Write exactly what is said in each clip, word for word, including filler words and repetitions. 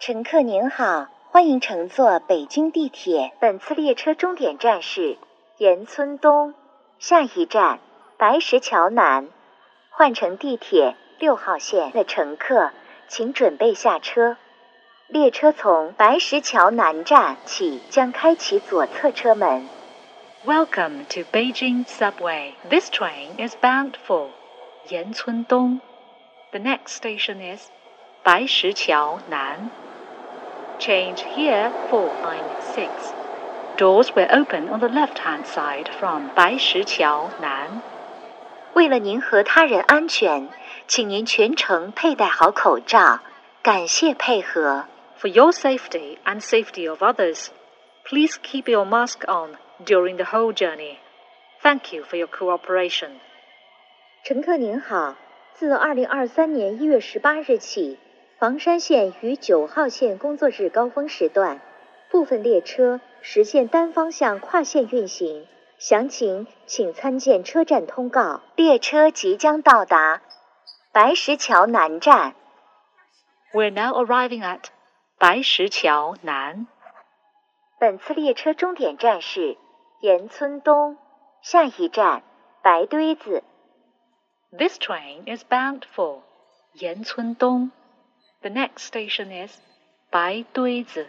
乘客您好，欢迎乘坐北京地铁。本次列车终点站是岩村东，下一站白石桥南。换乘地铁六号线的乘客，请准备下车。列车从白石桥南站起将开启左侧车门。 Welcome to Beijing Subway. This train is bound for Yancuandong. The next station is 白石桥南. Change here for line six. Doors will open on the left-hand side from 白石桥南. 为了您和他人安全，请您全程佩戴好口罩。感谢配合。 For your safety and safety of others, please keep your mask on during the whole journey. Thank you for your cooperation. 乘客您好，自二零二三年一月十八日起，房山线与九号线工作日高峰时段，部分列车实现单方向跨线运行。详情请参见车站通告。列车即将到达白石桥南站。 We're now arriving at 白石桥南。 本次列车终点站是岩村东，下一站白堆子。 This train is bound for 岩村东。The next station is 白堆子。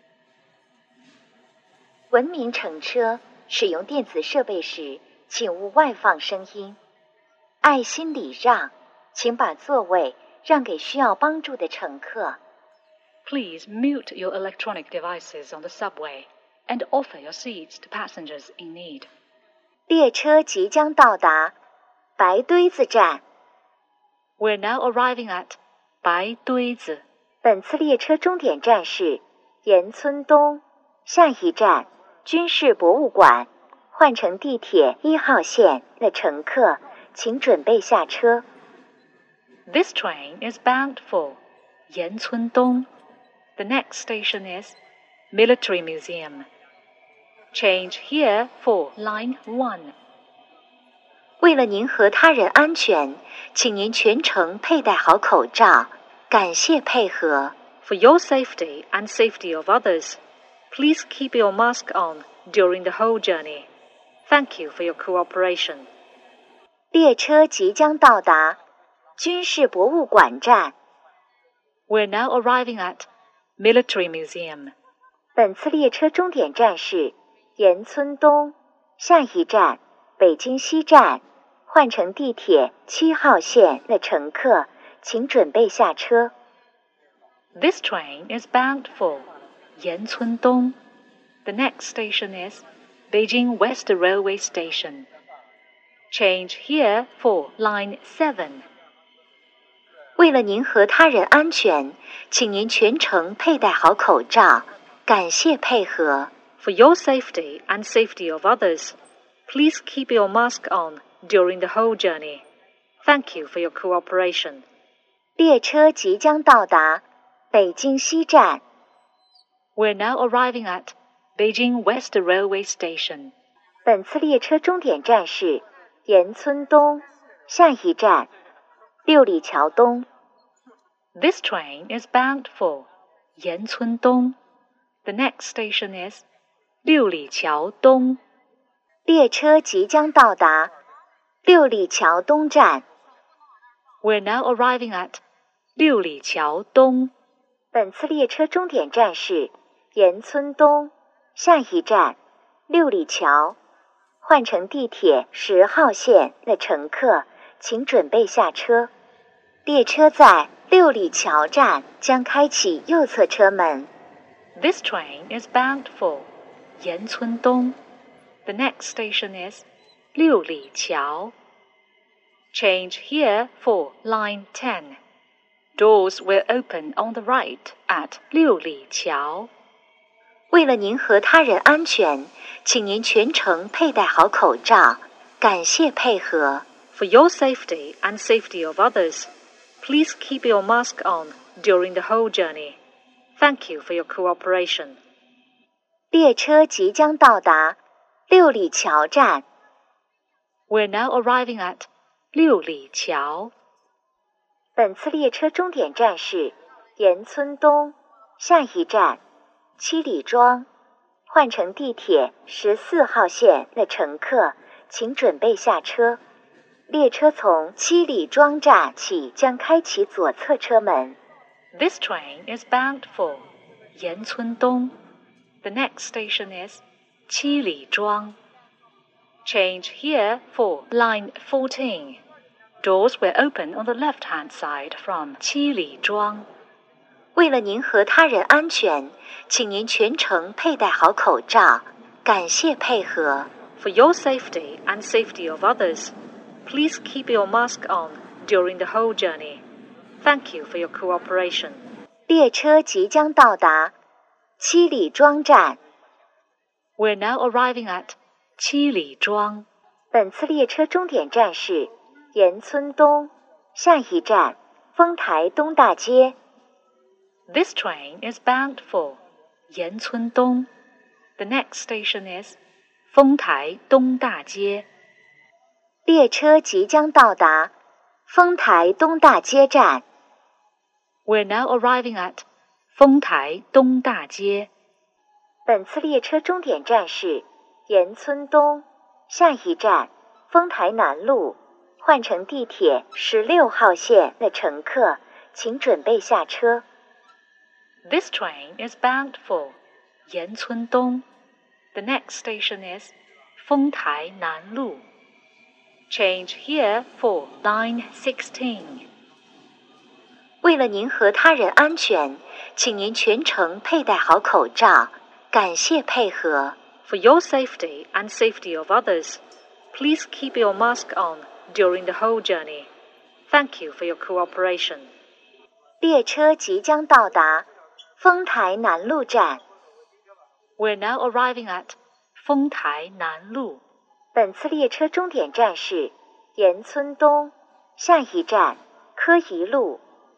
文明乘车，使用电子设备时，请勿外放声音。爱心礼让，请把座位让给需要帮助的乘客。 Please mute your electronic devices on the subway and offer your seats to passengers in need. 列车即将到达白堆子站。 We're now arriving at 白堆子。 本次列车终点站是岩村东，下一站军事博物馆。换乘地铁一号线的乘客，请准备下车。 This train is bound for 岩村东。The next station is Military Museum. Change here for line one. 为了您和他人安全，请您全程佩戴好口罩。感谢配合。 For your safety and safety of others, please keep your mask on during the whole journey. Thank you for your cooperation. 列车即将到达军事博物馆站。 We're now arriving at Military Museum. 本次列车终点站是岩村东，下一站北京西站。换乘地铁七号线的乘客，请准备下车。 This train is bound for 岩村东. The next station is Beijing West Railway Station. Change here for line seven. 为了您和他人安全，请您全程佩戴好口罩。感谢配合。 For your safety and safety of others, please keep your mask on during the whole journey. Thank you for your cooperation. 列车即将到达北京西站。 We're now arriving at Beijing West Railway Station. 本次列车终点站是岩村东，下一站六里桥东。 This train is bound for 岩村东. The next station is 六里桥东。 列车即将到达六里桥东站。 We're now arriving at 六里桥东。 本次列车终点站是岩村东，下一站六里桥。换乘地铁十号线的乘客，请准备下车。列车在六里桥站将开启右侧车门。 This train is bound for 岩村东. The next station is 六里桥. Change here for line ten. Doors will open on the right at 六里桥. 为了您和他人安全，请您全程佩戴好口罩。感谢配合。 For your safety and safety of others, please keep your mask on during the whole journey. Thank you for your cooperation. 列车即将到达六里桥站。 We're now arriving at 六里桥. 本次列车终点站是岩村东， 下一站七里庄，换乘地铁十四号线的乘客请准备下车。列车从七里庄站起将开启左侧车门。 This train is bound for 岩村东. The next station is 七里庄. Change here for line fourteen. Doors will open on the left-hand side from 七里庄. 为了您和他人安全，请您全程佩戴好口罩。感谢配合。 For your safety and safety of others, please keep your mask on during the whole journey. Thank you for your cooperation. 列车即将到达七里庄站。 We're now arriving at 七里庄. 本次列车终点站是岩村东，下一站丰台东大街。 This train is bound for 岩村东. The next station is 丰台东大街. 列车即将到达丰台东大街站。 We're now arriving at 丰台东大街. 本次列车终点站是岩村东，下一站丰台南路。换乘地铁十六号线的乘客请准备下车。 This train is bound for 岩村东. The next station is 丰台南路. Change here for line sixteen. 为了您和他人安全，请您全程佩戴好口罩。感谢配合。 For your safety and safety of others, please keep your mask on during the whole journey. Thank you for your cooperation. 列车即将到达丰台南路站。 We're now arriving at 丰台南路. 本次列车终点站是岩村东，下一站科仪路。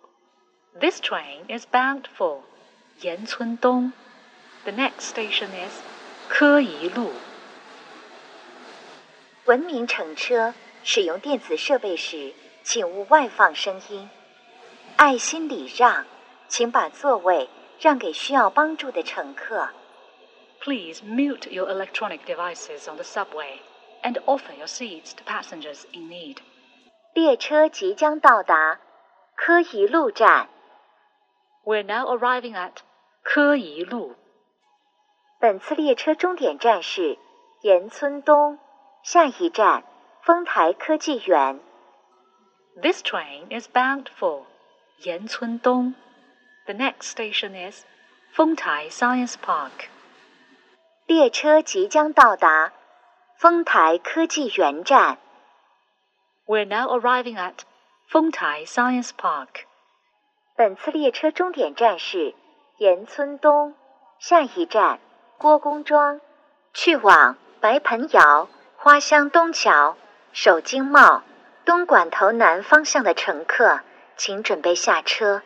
This train is bound for 岩村东. The next station is 科仪路. 文明乘车，使用电子设备时，请勿外放声音。爱心礼让，请把座位让给需要帮助的乘客。 Please mute your electronic devices on the subway and offer your seats to passengers in need. 列车即将到达科仪路站。 We're now arriving at 科仪路. 本次列车终点站是岩村东，下一站丰台科技园。 This train is bound for 岩村东. The next station is 丰台 Science Park. 列车即将到达丰台科技园站。 We're now arriving at 丰台 Science Park. 本次列车终点站是岩村东，下一站郭公庄。去往白盆窑、花乡东桥、首经贸、东莞头南方向的乘客，请准备下车。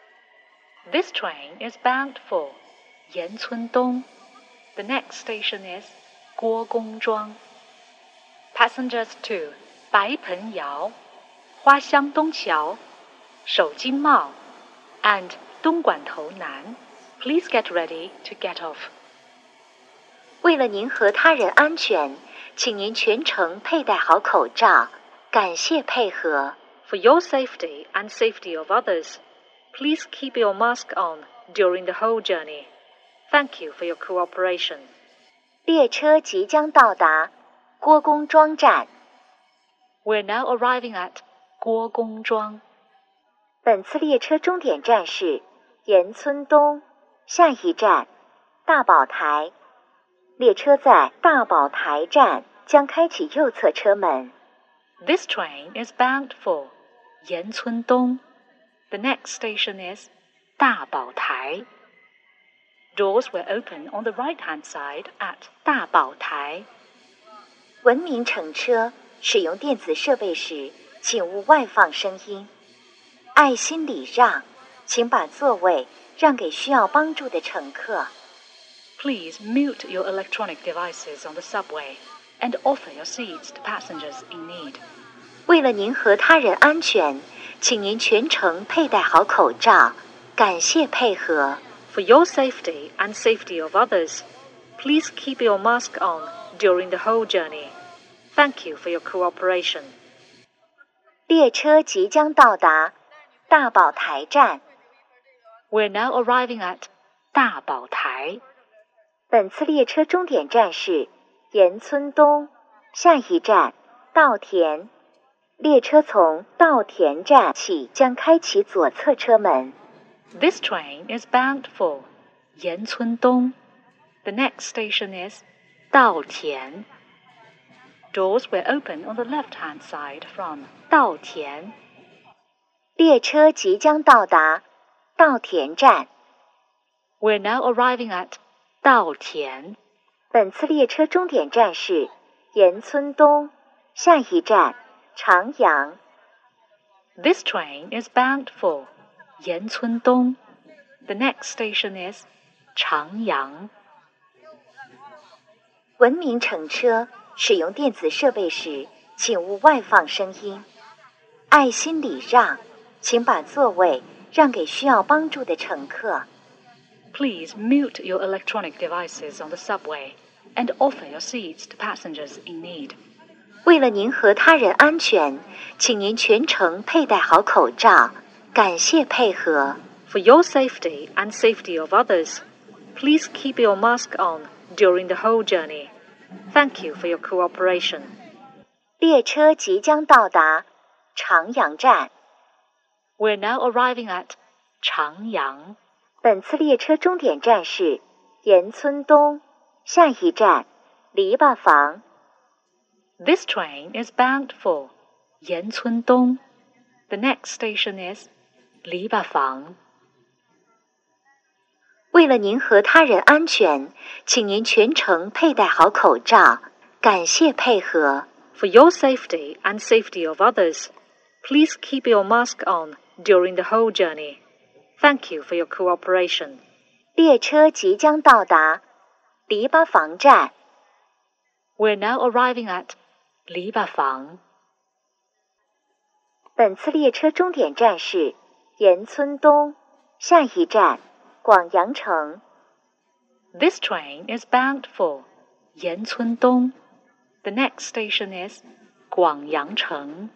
This train is bound for 岩村东. The next station is 郭公庄. Passengers to 白盆窑、花乡东桥、首经贸 and 东莞头南, please get ready to get off. 为了您和他人安全，请您全程佩戴好口罩。感谢配合。 For your safety and safety of others, please keep your mask on during the whole journey. Thank you for your cooperation. 列车即将到达郭公庄站。 We're now arriving at 郭公庄. 本次列车终点站是岩村东，下一站大宝台。列车在大宝台站将开启右侧车门。 This train is bound for 岩村东. The next station is 大宝台. Doors will open on the right-hand side at 大宝台. 文明乘车，使用电子设备时，请勿外放声音。爱心礼让，请把座位让给需要帮助的乘客。 Please mute your electronic devices on the subway and offer your seats to passengers in need. 为了您和他人安全，请您全程佩戴好口罩。感谢配合。 For your safety and safety of others, please keep your mask on during the whole journey. Thank you for your cooperation. 列车即将到达大宝台站。 We're now arriving at 大宝台。 本次列车终点站是岩村东，下一站稻田。列车从稻田站起将开启左侧车门。 This train is bound for 岩村东。The next station is 稻田。Doors will open on the left-hand side from 稻田。 列车即将到达稻田站。 We're now arriving at 稻田。 本次列车终点站是岩村东，下一站长阳。 This train is bound for 岩村东。The next station is 长阳。 文明乘车使用电子设备时，请勿外放声音。爱心礼让，请把座位让给需要帮助的乘客。 Please mute your electronic devices on the subway and offer your seats to passengers in need. 为了您和他人安全，请您全程佩戴好口罩。感谢配合。 For your safety and safety of others, please keep your mask on during the whole journey. Thank you for your cooperation. 列车即将到达长阳站。 We're now arriving at 长阳。 本次列车终点站是岩村东，下一站篱笆房。 This train is bound for 岩村东。The next station is 篱笆房。 为了您和他人安全，请您全程佩戴好口罩。感谢配合。 For your safety and safety of others, please keep your mask on during the whole journey. Thank you for your cooperation. 列车即将到达篱笆房站。 We're now arriving at 篱笆房。 本次列车终点站是岩村东，下一站广阳城。 This train is bound for 岩村东。The next station is 广阳城。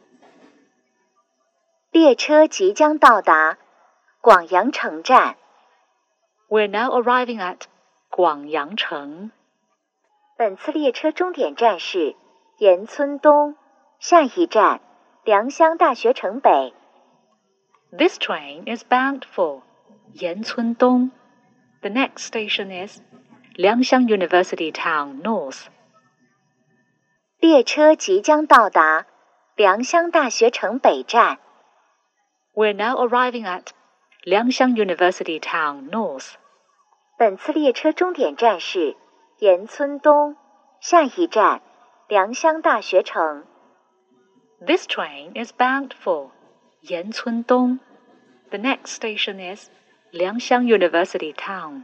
列车即将到达广阳城站。 We're now arriving at 广阳城。 本次列车终点站是岩村东，下一站良乡大学城北。 This train is bound for 岩村东。The next station is 良乡 University Town North. 列车即将到达良乡大学城北站。 We're now arriving at 良乡 University Town North. 本次列车终点站是岩村东，下一站良乡大学城。 This train is bound for 岩村东。The next station is 良乡 University Town.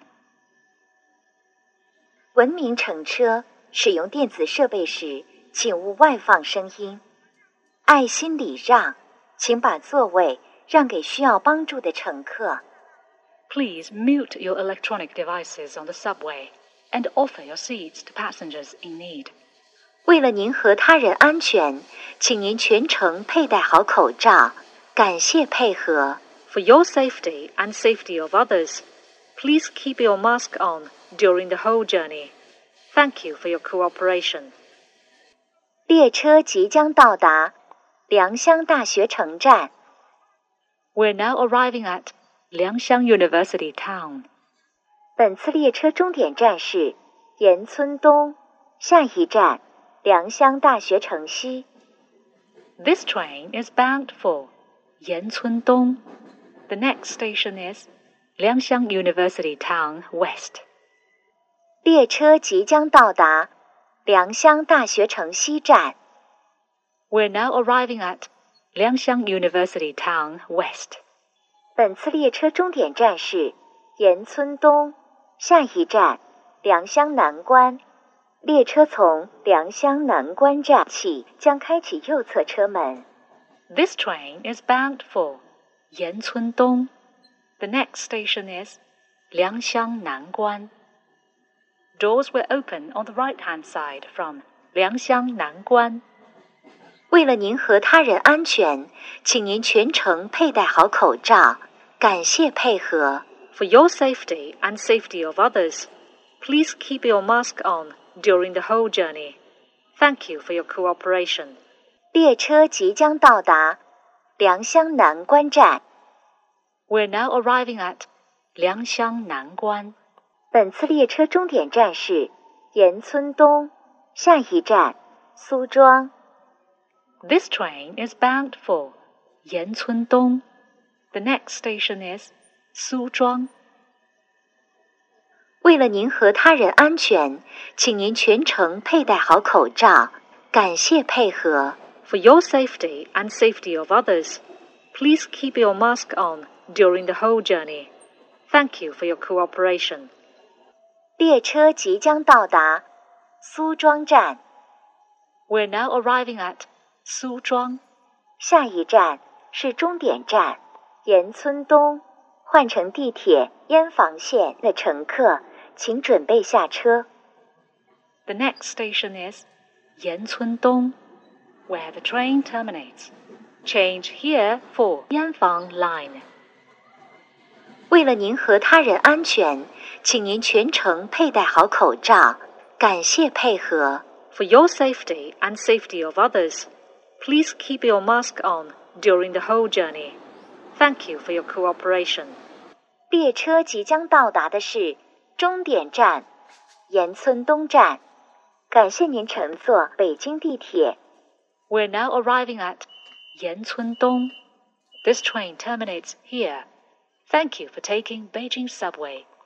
文明乘车使用电子设备时，请勿外放声音。爱心礼让，请把座位让给需要帮助的乘客。 Please mute your electronic devices on the subway and offer your seats to passengers in need. 为了您和他人安全，请您全程佩戴好口罩。感谢配合。 For your safety and safety of others, please keep your mask on during the whole journey. Thank you for your cooperation. 列车即将到达良乡大学城站。 We're now arriving at 良乡 University Town. 本次列车终点站是岩村东，下一站良乡大学城西。 This train is bound for 岩村东。The next station is 良乡 University Town West. 列车即将到达良乡大学城西站。 We're now arriving at 良乡 University Town West. 本次列车终点站是岩村东，下一站良乡南关。列车从良乡南关站起将开启右侧车门。 This train is bound for 岩村东。The next station is 良乡南关。Doors will open on the right-hand side from 良乡南关。 为了您和他人安全，请您全程佩戴好口罩。感谢配合。 For your safety and safety of others, please keep your mask on during the whole journey. Thank you for your cooperation. 列车即将到达良乡南关站。 We're now arriving at 良乡南关。 本次列车终点站是岩村东，下一站苏庄。 This train is bound for 岩村东。The next station is 苏庄。 为了您和他人安全，请您全程佩戴好口罩。感谢配合。 For your safety and safety of others, please keep your mask on during the whole journey. Thank you for your cooperation. 列车即将到达苏庄站。 We're now arriving at 苏庄。 下一站是终点站岩村东。换乘地铁燕房线的乘客，请准备下车。 The next station is 岩村东, where the train terminates. Change here for 燕房 line. 为了您和他人安全，请您全程佩戴好口罩。感谢配合。 For your safety and safety of others, please keep your mask on during the whole journey. Thank you for your cooperation. 列车即将到达的是终点站岩村东站。感谢您乘坐北京地铁。 We're now arriving at 岩村东. This train terminates here. Thank you for taking Beijing Subway.